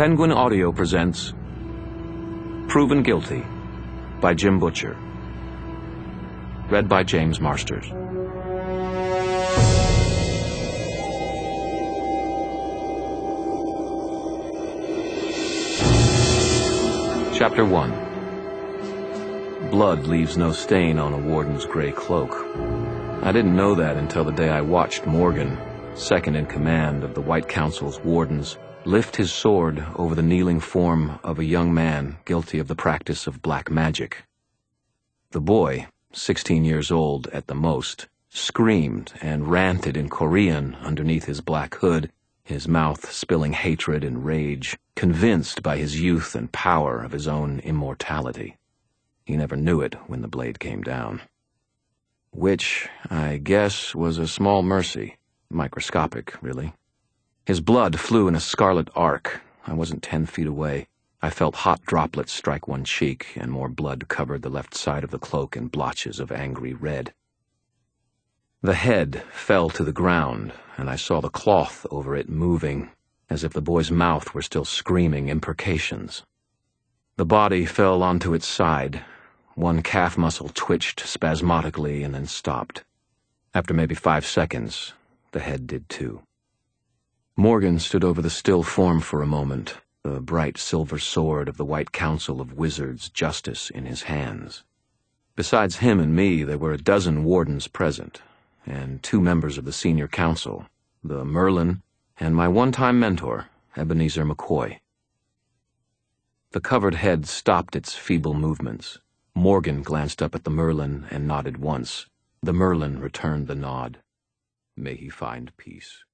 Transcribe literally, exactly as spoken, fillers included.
Penguin Audio presents Proven Guilty by Jim Butcher. Read by James Marsters. Chapter one. Blood leaves no stain on a warden's gray cloak. I didn't know that until the day I watched Morgan, second in command of the White Council's wardens, lift his sword over the kneeling form of a young man guilty of the practice of black magic. The boy, sixteen years old at the most, screamed and ranted in Korean underneath his black hood, his mouth spilling hatred and rage, convinced by his youth and power of his own immortality. He never knew it when the blade came down. Which, I guess, was a small mercy, microscopic, really. His blood flew in a scarlet arc. I wasn't ten feet away. I felt hot droplets strike one cheek, and more blood covered the left side of the cloak in blotches of angry red. The head fell to the ground, and I saw the cloth over it moving, as if the boy's mouth were still screaming imprecations. The body fell onto its side. One calf muscle twitched spasmodically and then stopped. After maybe five seconds, the head did too. Morgan stood over the still form for a moment, the bright silver sword of the White Council of Wizards' justice in his hands. Besides him and me, there were a dozen wardens present, and two members of the senior council, the Merlin and my one-time mentor, Ebenezer McCoy. The covered head stopped its feeble movements. Morgan glanced up at the Merlin and nodded once. The Merlin returned the nod. May he find peace.